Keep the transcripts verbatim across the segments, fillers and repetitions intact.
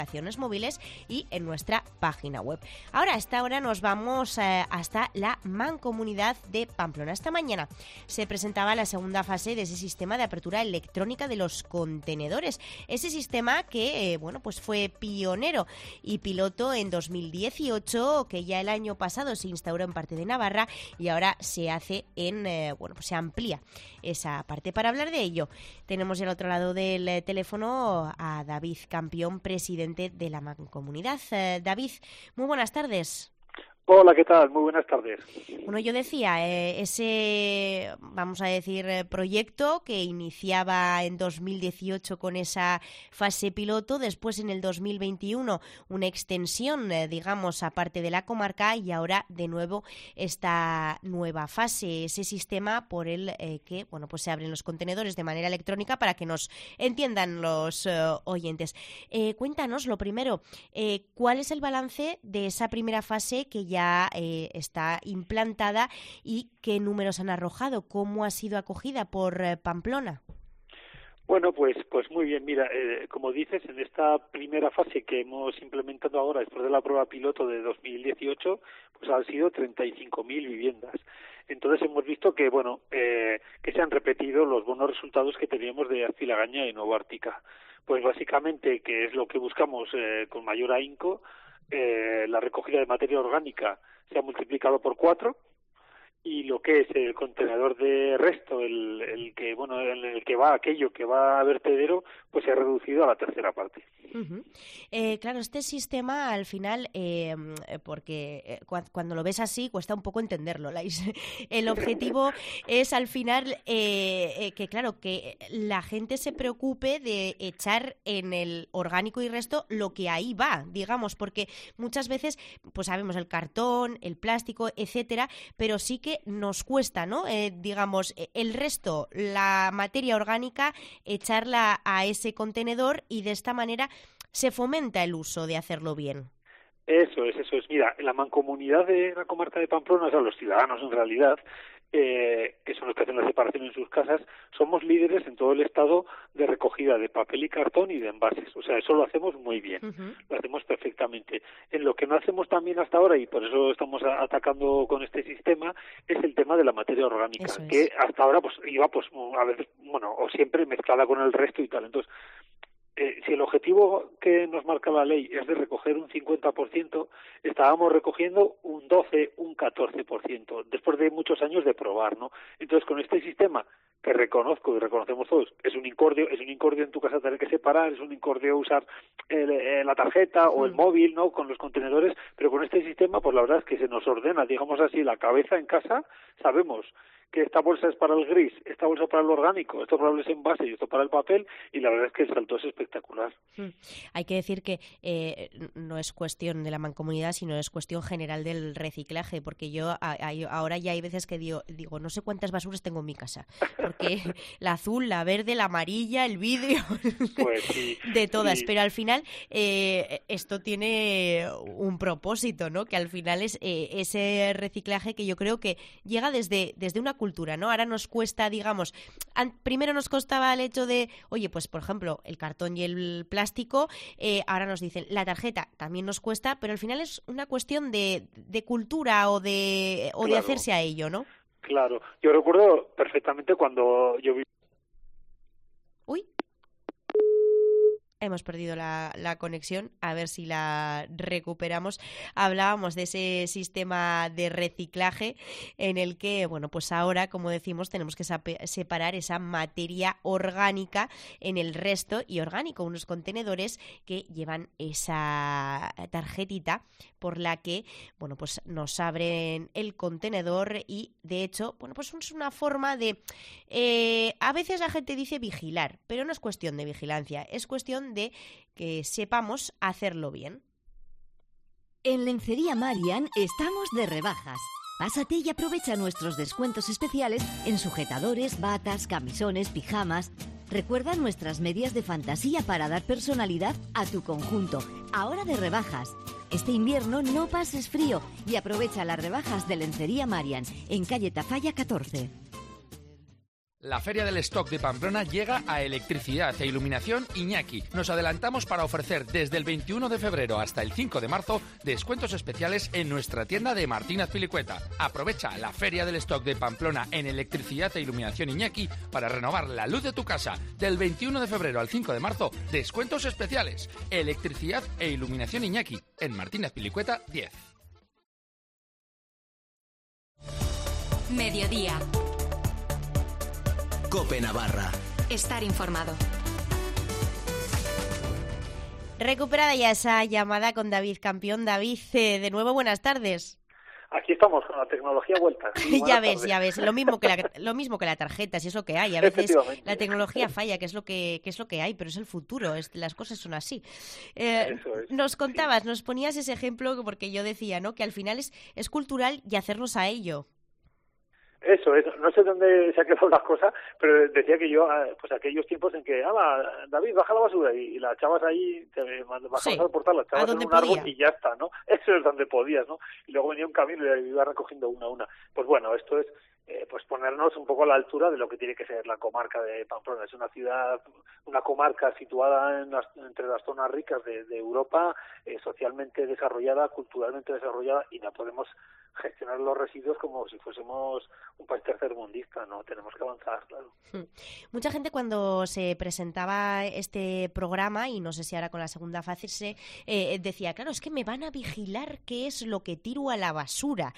aplicaciones móviles y en nuestra página web. Ahora, a esta hora nos vamos eh, hasta la Mancomunidad de Pamplona. Esta mañana se presentaba la segunda fase de ese sistema de apertura electrónica de los contenedores. Ese sistema que, eh, bueno, pues fue pionero y piloto en dos mil dieciocho, que ya el año pasado se instauró en parte de Navarra y ahora se hace en, eh, bueno, pues se amplía esa parte. Para hablar de ello, tenemos al otro lado del eh, teléfono a David Campión, presidente de la Mancomunidad. Eh, David, muy buenas tardes. Hola, ¿qué tal? Muy buenas tardes. Bueno, yo decía, eh, ese, vamos a decir, eh, proyecto que iniciaba en dos mil dieciocho con esa fase piloto, después en el dos mil veintiuno una extensión, eh, digamos, aparte de la comarca y ahora de nuevo esta nueva fase, ese sistema por el eh, que, bueno, pues se abren los contenedores de manera electrónica para que nos entiendan los eh, oyentes. Eh, cuéntanos, lo primero, eh, ¿cuál es el balance de esa primera fase que ya eh, está implantada y qué números han arrojado? ¿Cómo ha sido acogida por eh, Pamplona? Bueno, pues pues muy bien. Mira, eh, como dices, en esta primera fase que hemos implementado ahora después de la prueba piloto de dos mil dieciocho, pues han sido treinta y cinco mil viviendas. Entonces hemos visto que, bueno, eh, que se han repetido los buenos resultados que teníamos de Azpilagaña y Nueva Ártica. Pues básicamente, que es lo que buscamos eh, con mayor ahínco, Eh, la recogida de materia orgánica se ha multiplicado por cuatro y lo que es el contenedor de resto, el, el que bueno, en el que va aquello que va a vertedero, pues se ha reducido a la tercera parte. Uh-huh. Eh, claro, este sistema al final, eh, porque eh, cu- cuando lo ves así cuesta un poco entenderlo. Lais. El objetivo es al final eh, eh, que, claro, que la gente se preocupe de echar en el orgánico y resto lo que ahí va, digamos, porque muchas veces, pues sabemos el cartón, el plástico, etcétera, pero sí que nos cuesta, ¿no? Eh, digamos, el resto, la materia orgánica, echarla a ese contenedor y de esta manera se fomenta el uso de hacerlo bien. Eso es, eso es. Mira, en la mancomunidad de la comarca de Pamplona, o sea, los ciudadanos en realidad, eh, que son los que hacen la separación en sus casas, somos líderes en todo el estado de recogida de papel y cartón y de envases. O sea, eso lo hacemos muy bien, uh-huh. Lo hacemos perfectamente. En lo que no hacemos también hasta ahora, y por eso estamos a- atacando con este sistema, es el tema de la materia orgánica, es. que hasta ahora pues iba pues a veces, bueno, o siempre mezclada con el resto y tal. Entonces, Eh, si el objetivo que nos marca la ley es de recoger un cincuenta por ciento, estábamos recogiendo un doce, un catorce por ciento, después de muchos años de probar, ¿no? Entonces, con este sistema, que reconozco y reconocemos todos, es un incordio, es un incordio en tu casa tener que separar, es un incordio usar el, eh, la tarjeta o el móvil, ¿no?, con los contenedores, pero con este sistema, pues la verdad es que se nos ordena, digamos así, la cabeza en casa, sabemos que esta bolsa es para el gris, esta bolsa para el orgánico, esto para los envases y esto para el papel, y la verdad es que el salto es espectacular. Hmm. Hay que decir que eh, no es cuestión de la mancomunidad, sino es cuestión general del reciclaje, porque yo a, a, ahora ya hay veces que digo, digo, no sé cuántas basuras tengo en mi casa, porque la azul, la verde, la amarilla, el vidrio, pues sí, de todas, sí. Pero al final eh, esto tiene un propósito, ¿no? Que al final es eh, ese reciclaje que yo creo que llega desde, desde una cultura, ¿no? Ahora nos cuesta, digamos, an- primero nos costaba el hecho de, oye, pues por ejemplo, el cartón y el plástico, eh, ahora nos dicen, la tarjeta también nos cuesta, pero al final es una cuestión de, de cultura o de o claro, de hacerse a ello, ¿no? Claro, yo recuerdo perfectamente cuando yo vi... Uy. Hemos perdido la, la conexión, a ver si la recuperamos. Hablábamos de ese sistema de reciclaje en el que, bueno, pues ahora, como decimos, tenemos que sape- separar esa materia orgánica en el resto y orgánico, unos contenedores que llevan esa tarjetita por la que, bueno, pues nos abren el contenedor y, de hecho, bueno, pues es una forma de... Eh, a veces la gente dice vigilar, pero no es cuestión de vigilancia, es cuestión de que sepamos hacerlo bien. En Lencería Marian estamos de rebajas. Pásate y aprovecha nuestros descuentos especiales en sujetadores, batas, camisones, pijamas. Recuerda nuestras medias de fantasía para dar personalidad a tu conjunto. Ahora de rebajas. Este invierno no pases frío y aprovecha las rebajas de Lencería Marian en calle Tafalla catorce. La Feria del Stock de Pamplona llega a Electricidad e Iluminación Iñaki. Nos adelantamos para ofrecer desde el veintiuno de febrero hasta el cinco de marzo descuentos especiales en nuestra tienda de Martín Azpilicueta. Aprovecha la Feria del Stock de Pamplona en Electricidad e Iluminación Iñaki para renovar la luz de tu casa. Del veintiuno de febrero al cinco de marzo, descuentos especiales. Electricidad e Iluminación Iñaki en Martín Azpilicueta diez. Mediodía. COPE Navarra. Estar informado. Recuperada ya esa llamada con David Campión. David, eh, de nuevo, buenas tardes. Aquí estamos con la tecnología vuelta. Sí, ya ves, tardes. ya ves, lo mismo que la, lo mismo que la tarjeta, si es lo que hay. A veces la tecnología falla, que es lo que, que es lo que hay, pero es el futuro, es, las cosas son así. Eh, es, nos contabas, sí. nos ponías ese ejemplo porque yo decía, ¿no?, que al final es, es cultural y hacernos a ello. Eso, eso, no sé dónde se han quedado las cosas, pero decía que yo, pues aquellos tiempos en que, ¡hala, David, baja la basura! Y, y la echabas ahí, te bajabas sí, al portal, la echabas en un podía. árbol y ya está, ¿no? Eso es donde podías, ¿no? Y luego venía un camino y iba recogiendo una a una. Pues bueno, esto es eh, pues ponernos un poco a la altura de lo que tiene que ser la comarca de Pamplona. Es una ciudad, una comarca situada en las, entre las zonas ricas de, de Europa, eh, socialmente desarrollada, culturalmente desarrollada, y no podemos gestionar los residuos como si fuésemos un país tercermundista, ¿no? Tenemos que avanzar, claro. Mucha gente cuando se presentaba este programa, y no sé si ahora con la segunda fase, eh, decía, claro, es que me van a vigilar qué es lo que tiro a la basura.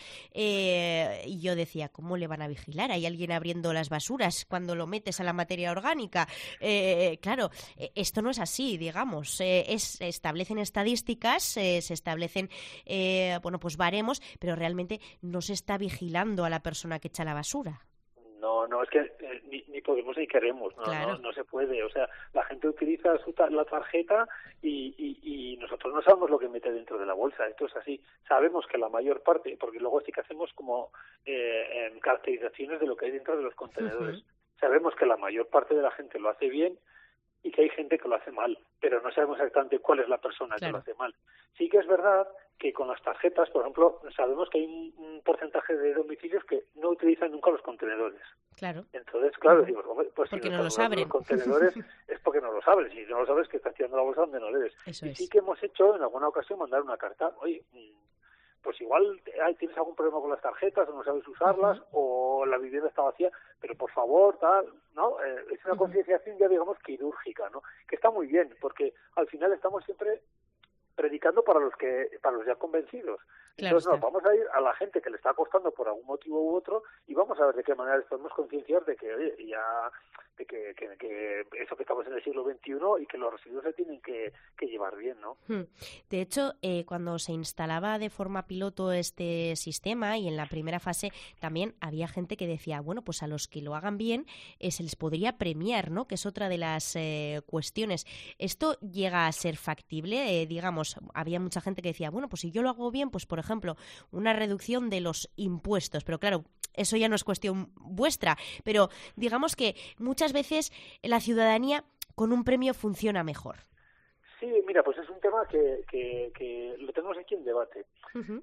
Eh, y yo decía, ¿cómo le van a vigilar? ¿Hay alguien abriendo las basuras cuando lo metes a la materia orgánica? Eh, claro, esto no es así, digamos. Eh, es, se establecen estadísticas, eh, se establecen, eh, bueno, pues baremos, pero realmente no se está vigilando a la persona que echa la basura. No, no, es que eh, ni, ni podemos ni queremos, no, claro. no, no se puede. O sea, la gente utiliza su ta- la tarjeta y, y, y nosotros no sabemos lo que mete dentro de la bolsa. Esto es así. Sabemos que la mayor parte, porque luego sí que hacemos como eh, en caracterizaciones de lo que hay dentro de los contenedores. Uh-huh. Sabemos que la mayor parte de la gente lo hace bien y que hay gente que lo hace mal, pero no sabemos exactamente cuál es la persona claro. que lo hace mal. Sí que es verdad que con las tarjetas, por ejemplo, sabemos que hay un, un porcentaje de domicilios que no utilizan nunca los contenedores. Claro. Entonces, claro, uh-huh. decimos, pues porque si no los abren. Los contenedores es porque no los abres. Si no los abres, que estás tirando la bolsa donde no debes. Eso y es. sí que hemos hecho en alguna ocasión mandar una carta, oye, pues igual tienes algún problema con las tarjetas o no sabes usarlas uh-huh. o la vivienda está vacía, pero por favor, tal, ¿no? Eh, es una uh-huh. concienciación ya, digamos, quirúrgica, ¿no? Que está muy bien, porque al final estamos siempre predicando para los que para los ya convencidos. Claro, Entonces, no, vamos a ir a la gente que le está costando por algún motivo u otro y vamos a ver de qué manera les podemos concienciar de que, oye, ya de que, que, que eso que estamos en el siglo veintiuno y que los residuos se tienen que, que llevar bien, ¿no? De hecho, eh, cuando se instalaba de forma piloto este sistema y en la primera fase también había gente que decía, bueno, pues a los que lo hagan bien eh, se les podría premiar, ¿no? Que es otra de las eh, cuestiones. ¿Esto llega a ser factible? Eh, digamos, había mucha gente que decía, bueno, pues si yo lo hago bien, pues por ejemplo, una reducción de los impuestos, pero claro, eso ya no es cuestión vuestra, pero digamos que muchas veces la ciudadanía con un premio funciona mejor. Sí, mira, pues es un tema que, que, que lo tenemos aquí en debate. Uh-huh.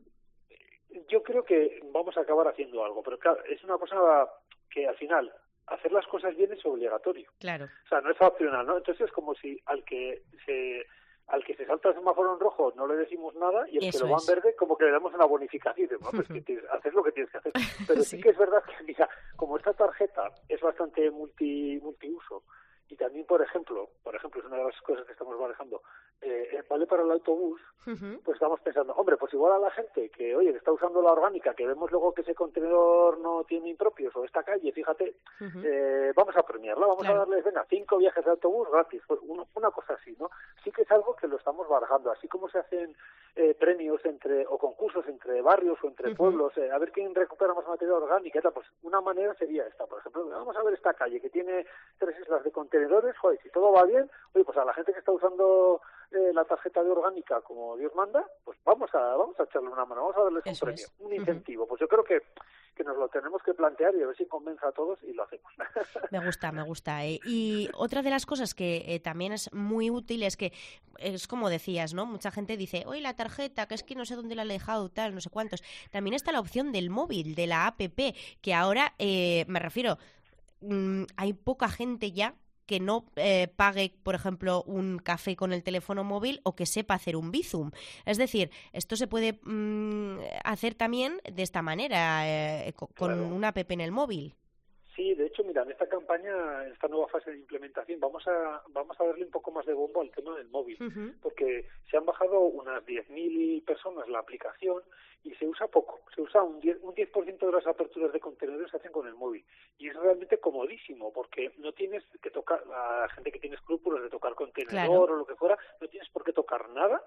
Yo creo que vamos a acabar haciendo algo, pero claro, es una cosa que al final hacer las cosas bien es obligatorio. Claro. O sea, no es opcional, ¿no? Entonces es como si al que se al que se salta el semáforo en rojo no le decimos nada y el Eso que lo va es. en verde como que le damos una bonificación. ¿No? Pues que tienes, haces lo que tienes que hacer. Pero sí. sí que es verdad que, mira, como esta tarjeta es bastante multi multiuso y también, por ejemplo, por ejemplo, es una de las cosas que estamos manejando, eh, vale para el autobús, uh-huh. pues estamos pensando, hombre, pues igual a la gente que, oye, que está usando la orgánica, que vemos luego que ese contenedor no tiene impropios o esta calle, fíjate, uh-huh. eh, vamos a premiarla, vamos claro. a darles, venga, cinco viajes de autobús gratis, pues una, una cosa así, ¿no? Sí que es algo que lo estamos barajando, así como se hacen eh, premios entre o concursos entre barrios o entre uh-huh. pueblos, eh, a ver quién recupera más materia orgánica, pues una manera sería esta, por ejemplo, vamos a ver esta calle que tiene tres islas de contenedores, joder, si todo va bien, oye, pues a la gente que está usando eh, la tarjeta de orgánica como Dios manda, pues vamos a vamos a echarle una mano, vamos a darles Eso un premio, es. un incentivo. Uh-huh. Pues yo creo que que nos lo tenemos que plantear y a ver si convence a todos y lo hacemos. Me gusta, me gusta. ¿eh? Y otra de las cosas que eh, también es muy útil es que, es como decías, ¿no? Mucha gente dice, oye, la tarjeta, que es que no sé dónde la he dejado, tal, no sé cuántos. También está la opción del móvil, de la app, que ahora, eh, me refiero, mmm, hay poca gente ya que no eh, pague, por ejemplo, un café con el teléfono móvil o que sepa hacer un Bizum. Es decir, esto se puede mmm, hacer también de esta manera, eh, con claro. una app en el móvil. Sí, de hecho, mira, en esta campaña, en esta nueva fase de implementación, vamos a vamos a darle un poco más de bombo al tema del móvil, uh-huh. porque se han bajado unas diez mil personas la aplicación y se usa poco, se usa un diez, un diez por ciento de las aperturas de contenedores se hacen con el móvil y es realmente comodísimo porque no tienes que tocar, a la gente que tiene escrúpulos de tocar contenedor claro. o lo que fuera, no tienes por qué tocar nada.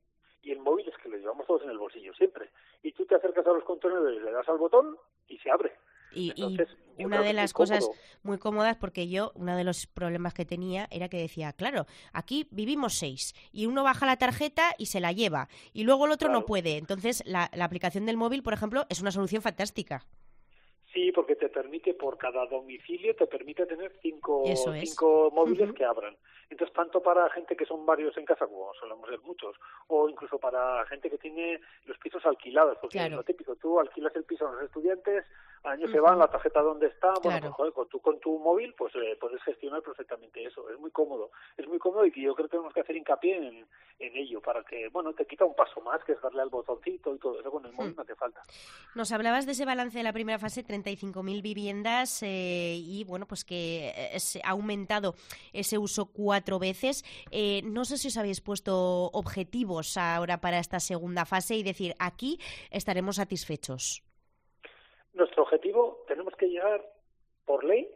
Y el móvil es que lo llevamos todos en el bolsillo siempre. Y tú te acercas a los contenedores, le das al botón y se abre. Y, Entonces, y una de las cosas muy cómodas, porque yo, uno de los problemas que tenía era que decía, claro, aquí vivimos seis y uno baja la tarjeta y se la lleva y luego el otro claro. no puede. Entonces, la, la aplicación del móvil, por ejemplo, es una solución fantástica. Sí, porque te permite, por cada domicilio, te permite tener cinco, cinco móviles uh-huh. que abran. Entonces, tanto para gente que son varios en casa, como solemos ser muchos, o incluso para gente que tiene los pisos alquilados, porque claro. es lo típico, tú alquilas el piso a los estudiantes, al año uh-huh. se van, la tarjeta donde está, bueno, claro. pues joder, con tu, con tu móvil, pues eh, puedes gestionar perfectamente eso, es muy cómodo, es muy cómodo y yo creo que tenemos que hacer hincapié en, en ello, para que, bueno, te quita un paso más, que es darle al botoncito y todo eso, con el móvil uh-huh. no te falta. Nos hablabas de ese balance de la primera fase, treinta y cinco mil viviendas, eh, y bueno, pues que eh, se ha aumentado ese uso cuatro veces. Eh, no sé si os habéis puesto objetivos ahora para esta segunda fase y decir, aquí estaremos satisfechos. Nuestro objetivo, tenemos que llegar por ley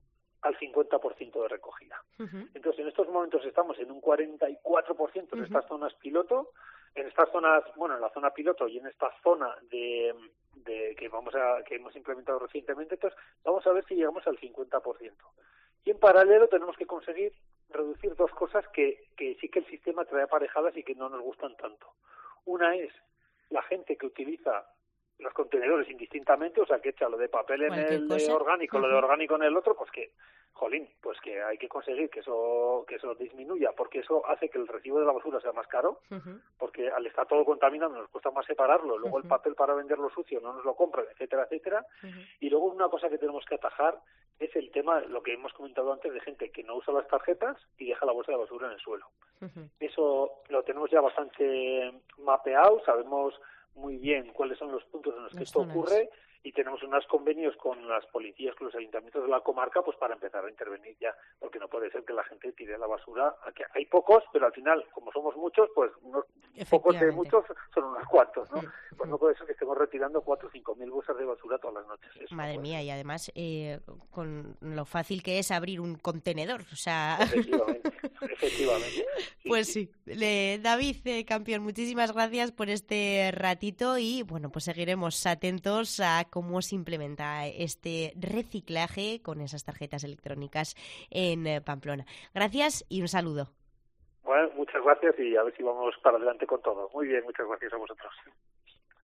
al cincuenta por ciento de recogida. Uh-huh. Entonces, en estos momentos estamos en un cuarenta y cuatro por ciento en uh-huh. estas zonas piloto. En estas zonas, bueno, en la zona piloto y en esta zona de, de que vamos a que hemos implementado recientemente, entonces vamos a ver si llegamos al cincuenta por ciento. Y en paralelo tenemos que conseguir reducir dos cosas que, que sí que el sistema trae aparejadas y que no nos gustan tanto. Una es la gente que utiliza los contenedores indistintamente, o sea, que echa lo de papel en el de orgánico, uh-huh. lo de orgánico en el otro, pues que, jolín, pues que hay que conseguir que eso que eso disminuya, porque eso hace que el recibo de la basura sea más caro, uh-huh. porque al estar todo contaminado nos cuesta más separarlo, luego uh-huh. el papel para venderlo sucio no nos lo compran, etcétera, etcétera, uh-huh. y luego una cosa que tenemos que atajar es el tema, lo que hemos comentado antes, de gente que no usa las tarjetas y deja la bolsa de basura en el suelo. Uh-huh. Eso lo tenemos ya bastante mapeado, sabemos muy bien cuáles son los puntos en los que esto ocurre y tenemos unos convenios con las policías, con los ayuntamientos de la comarca, pues para empezar a intervenir ya, porque no puede ser que la gente tire la basura. Aquí hay pocos, pero al final, como somos muchos, pues unos pocos de muchos son unos cuantos, ¿no? Pues no puede ser que estemos retirando cuatro o cinco mil bolsas de basura todas las noches. Eso Madre no mía, y además eh, con lo fácil que es abrir un contenedor, o sea... Efectivamente, efectivamente. Sí, pues sí. sí. Le, David, eh, campeón, muchísimas gracias por este ratito y, bueno, pues seguiremos atentos a cómo se implementa este reciclaje con esas tarjetas electrónicas en eh, Pamplona. Gracias y un saludo. Bueno, muchas gracias y a ver si vamos para adelante con todo. Muy bien, muchas gracias a vosotros.